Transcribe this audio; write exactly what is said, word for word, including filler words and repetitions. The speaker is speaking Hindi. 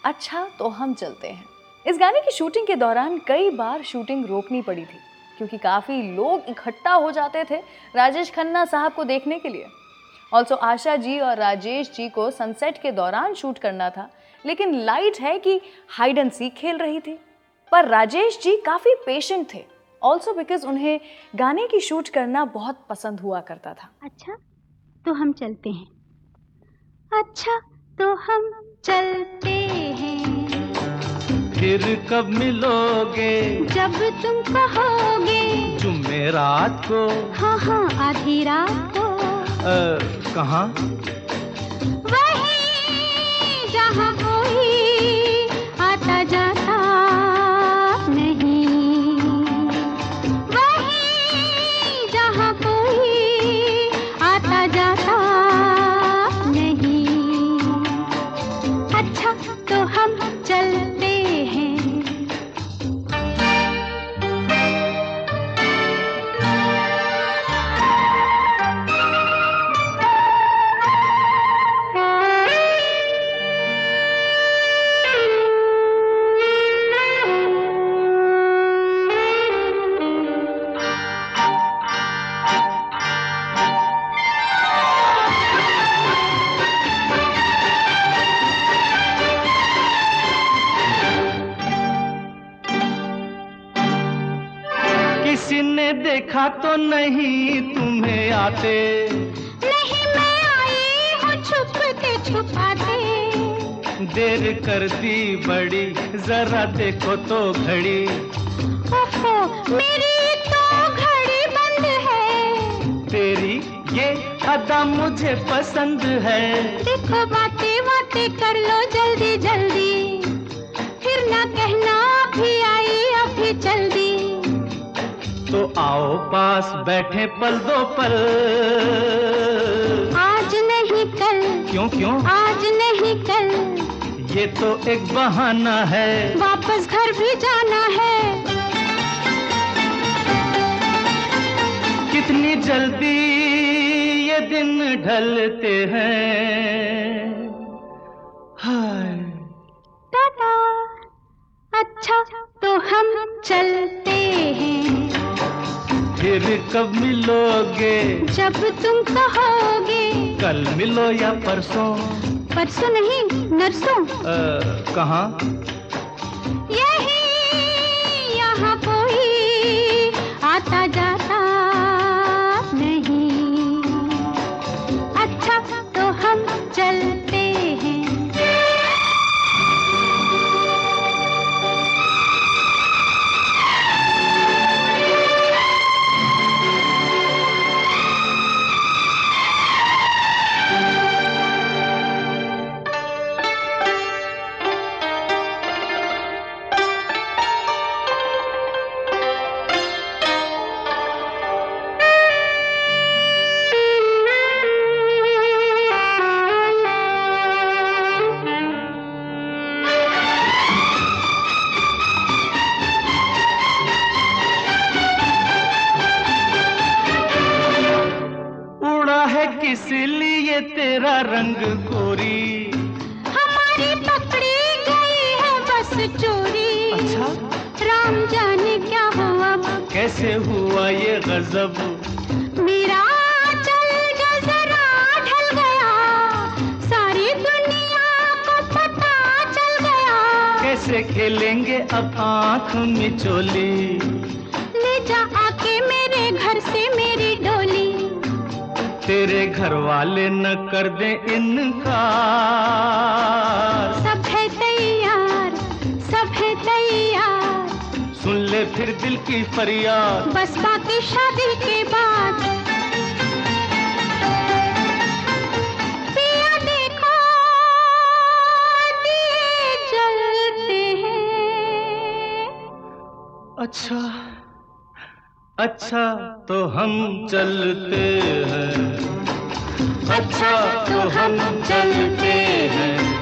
अच्छा तो हम चलते हैं। इस गाने की शूटिंग के दौरान कई बार शूटिंग रोकनी पड़ी थी क्योंकि काफ़ी लोग इकट्ठा हो जाते थे राजेश खन्ना साहब को देखने के लिए। ऑल्सो आशा जी और राजेश जी को सनसेट के दौरान शूट करना था, लेकिन लाइट है कि हाइड एंड सीक खेल रही थी। पर राजेश जी काफ़ी पेशेंट थे, ऑल्सो बिकॉज उन्हें गाने की शूट करना बहुत पसंद हुआ करता था। अच्छा तो हम चलते हैं, अच्छा तो हम चलते हैं, फिर कब मिलोगे जब तुम कहोगे, जुमेरात को, हाँ हाँ आधी रात को। आ, कहाँ? वहीं जहाँ कोई आता जाता नहीं, वहीं जहाँ कोई आता जाता नहीं। अच्छा तो हम चलते हैं, किसी ने देखा तो नहीं तुम्हें आते? नहीं मैं आई हूँ छुपते छुपाते। देर कर दी बड़ी, जरा देखो तो घड़ी। ओहो मेरी तो घड़ी बंद है, तेरी ये अदा मुझे पसंद है। देखो बातें बातें कर लो जल्दी जल्दी, फिर ना कहना अभी आई अभी चल दी। तो आओ पास बैठे पल दो पल, आज नहीं कल। क्यों क्यों? आज नहीं कल, ये तो एक बहाना है, वापस घर भी जाना है। कितनी जल्दी ये दिन ढलते हैं। हाय टाटा, अच्छा तो हम चलते हैं, फिर कब मिलोगे, जब तुम कहोगे। कल मिलो या परसों? परसों नहीं नरसों। आ, कहाँ? यही यहाँ कोई आता जाता नहीं। अच्छा तो हम चलते हैं, इसलिए तेरा रंग गोरी, हमारी पकड़ी गई है बस चोरी। अच्छा राम जाने क्या हुआ, कैसे हुआ ये गजब, मेरा चल जो जरा ढल गया, सारी दुनिया को पता चल गया। कैसे खेलेंगे अब आँख मिचोली, ले जा आके मेरे घर से मेरी डोली, तेरे घर वाले न कर दे इनकार। सब है तैयार, सब है तैयार, सुन ले फिर दिल की फरियाद, बस बाकी शादी के बाद। पिया देखो दिए जलते हैं। अच्छा अच्छा तो हम चलते हैं, अच्छा तो हम चलते हैं।